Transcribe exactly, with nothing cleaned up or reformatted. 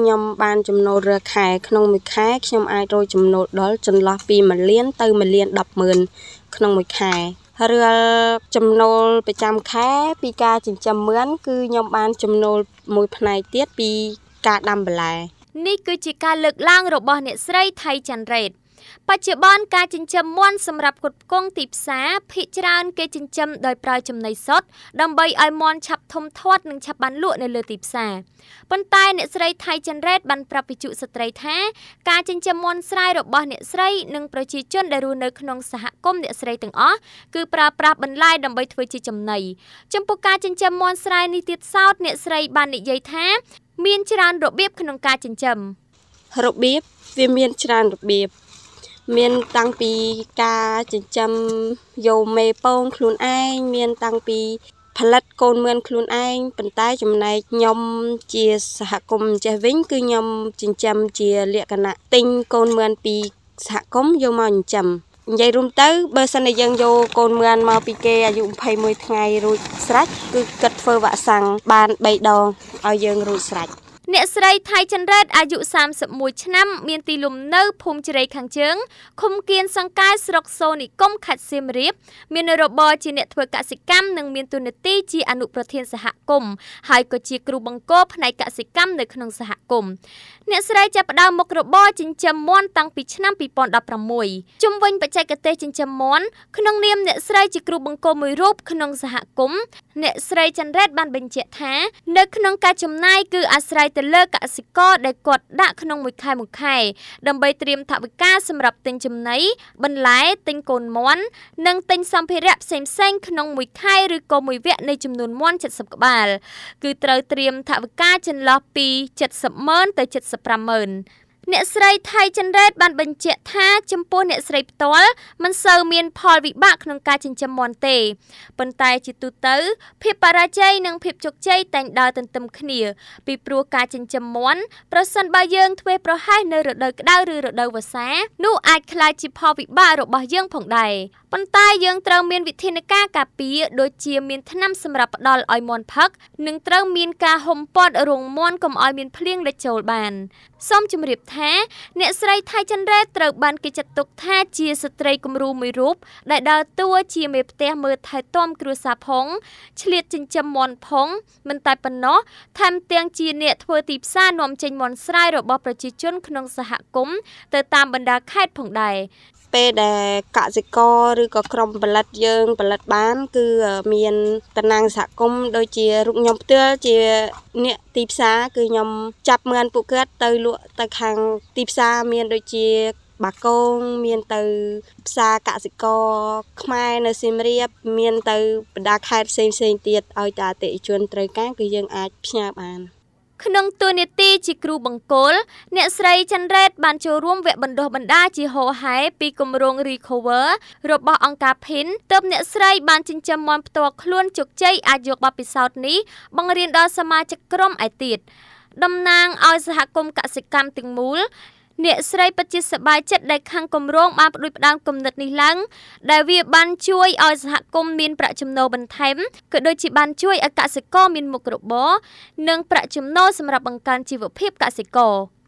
ខ្ញុំបានចំណូលរាល់ខែក្នុងមួយខែខ្ញុំអាចរកចំណូលដល់ចន្លោះពីមួយលានទៅមួយលានដប់ម៉ឺនក្នុងមួយខែរាល់ចំណូលប្រចាំខែពីការចិញ្ចឹមមឿនគឺខ្ញុំបានចំណូលមួយផ្នែកទៀតពីការដាំបន្លែនេះគឺជាការលើកឡើងរបស់អ្នកស្រីថៃច័ន្ទរ៉េតបច្ចុប្បន្នការចិញ្ចឹមមាន់សម្រាប់ផ្គត់ផ្គង់ទីផ្សារភាគច្រើនគេចិញ្ចឹមដោយប្រើចំណីសុទ្ធដើម្បីឲ្យមាន់ឆាប់ធំធាត់និងឆាប់បានលក់នៅលើទីផ្សារប៉ុន្តែអ្នកស្រីថៃច័ន្ទរ៉េតបានប្រាប់វិទ្យុស្ត្រីថាការចិញ្ចឹមមាន់ស្រែរបស់អ្នកស្រីនិងប្រជាជនដែលរស់នៅក្នុងសហគមន៍អ្នកស្រីទាំងអស់គឺប្រើប្រាស់បន្លែដើម្បីធ្វើជាចំណីចំពោះការចិញ្ចឹមមាន់ស្រែនេះទៀតសោតអ្នកស្រីបាននិយាយថាមានច្រើនរបៀបក្នុងការចិញ្ចឹមរបៀបវាមានច្រើនរបៀបមានតាំងពីការចិញ្ចឹមយកមេពងខ្លួនឯងមានតាំងពីផលិតកូនមឿនខ្លួនឯងប៉ុន្តែចំណែកខ្ញុំជាសហគមន៍ចេះវិញគឺខ្ញុំចិញ្ចឹមជាលក្ខណៈទិញកូនមឿនពីសហគមន៍យកមកចិញ្ចឹមនិយាយរួមទៅបើសិនជាយើងយកកូនមឿនមកពីគេអាយុยี่สิบเอ็ดថ្ងៃរួចស្រេចគឺគិតធ្វើវ៉ាក់សាំងបានបីដងឲ្យយើងរួចស្រេចអ្នកស្រីថៃច័ន្ទរ៉េតអាយុសាមសិបមួយឆ្នាំមានទីលំនៅភូមិជ្រៃខាងជើងឃុំគៀនសង្កែស្រុកសូនិគមខេត្តសៀមរាបមានរបរជាអ្នកធ្វើកសិកម្មនិងមានតួនាទីជាអនុប្រធានសហគមន៍ហើយក៏ជាគ្រូបង្គាប់ផ្នែកកសិកម្មនៅក្នុងសហគមន៍អ្នកស្រីចាប់ផ្ដើមមុខរបរចិញ្ចឹមមាន់តាំងពីឆ្នាំពីរពាន់ដប់ប្រាំមួយជុំវិញបច្ចេកទេសចិញ្ចឹមមាន់ក្នុងនាមអ្នកស្រីជាគ្រូបង្គាប់មួយរូបក្នុងសហគមន៍អ្នកស្រីច័ន្ទរ៉េតបានបញ្ជាក់ថានៅក្នុងការចំណាយគឺអាស្រ័យទៅលើកសិករដែលគាត់ដាក់ក្នុងមួយខែមួយខែដើម្បីត្រៀមថវិកាសម្រាប់ទិញចំណីបន្លែទិញកូនមាន់និងទិញសម្ភារៈផ្សេងៗក្នុងមួយខែឬក៏មួយវគ្គនៃចំនួនមាន់เจ็ดสิบក្បាលគឺត្រូវត្រៀមថវិកាចន្លោះពីเจ็ดสิบម៉ឺនទៅเจ็ดสิบห้าម៉ឺនអ្នកស្រីថៃច័ន្ទរ៉េតបានបញ្ជាក់ថាចំពោះអ្នកស្រីផ្ទាល់មិនសូវមានផលវិបាកក្នុងការចិញ្ចឹមមាន់ទេប៉ុន្តែជាទូទៅភាពបរាជ័យនិងភាពជោគជ័យតែងដើរទន្ទឹមគ្នាពីព្រោះការចិញ្ចឹមមាន់ប្រសិនបើយើងធ្វេសប្រហែសនៅរដូវក្តៅឬរដូវវស្សានោះអាចក្លាយជាផលវិបាករបស់យើងផងដែរប៉ុន្តែយើងត្រូវមានវិធានការការពារដូចជាមានថ្នាំសម្រាប់ផ្ដល់ឲ្យមាន់ផឹកនិងត្រូវមានការហុំព័ទ្ធរោងមាន់កុំឲ្យមានភ្លៀងលិចចូលបានសូមជម្រាបថាអ្នកស្រីថៃច័ន្ទរ៉េតត្រូវបានគេចាត់ទុកថាជាស្ត្រីគំរូមួយរូបដែលដើរតួជាមេផ្ទះមើលថែទាំគ្រួសារផងឆ្លៀតចិញ្ចឹមមាន់ផងមិនតែប៉ុណ្ណោះថែមទាំងជាអ្នកធ្វើទីផ្សារនាំចេញមាន់ស្រែរបស់ប្រជាជនក្នុងសហគមន៍ទៅតាមបណ្ដាខេត្តផងដែរពេលដែលកសិករឬក៏ក្រុមផលិតយើងផលិតបានគឺមានតំណាងសហគមន៍ដូចជារូបខ្ញុំផ្ទាល់ជាអ្នកទីផ្សារគឺខ្ញុំចាប់មឿនពួកគាត់ទៅលក់ទៅខាងទីផ្សារមានដូចជាបាគងមានទៅផ្សារកសិករខ្មែរនៅសៀមរាបមានទៅបណ្ដាខេត្តផ្សេងផ្សេងទៀតឲ្យតែអតិថិជនត្រូវការគឺយើងអាចផ្ញើបានក្នុងតួនាទីជាគ្រូបង្គោលអ្នកស្រីច័ន្ទរ៉េតបានចូលរួមវគ្គបណ្ដុះបណ្ដាលជាហោហែពីគម្រោង Recover របស់អង្គការ ភីន ទើបអ្នកស្រីបានចិញ្ចឹមមាន់ផ្ទាល់ខ្លួនជោគជ័យអាចយកបទពិសោធន៍នេះបង្រៀនដល់សមាជិកក្រុមឯទៀតតំណាងឲ្យសហគមន៍កសិកម្មទាំងមូលអ្នកស្រីពិតជាសប្បាយចិត្តដែលខាងគម្រោងបានផ្ដួចផ្ដើមគំនិតនេះឡើងដែលវាបានជួយឲ្យសហគមន៍មានប្រាក់ចំណូលបន្ថែមក៏ដូចជាបានជួយឲ្យកសិករមានមុខរបរនិងប្រាក់ចំណូលសម្រាប់បង្កើនជីវភាពកសិករ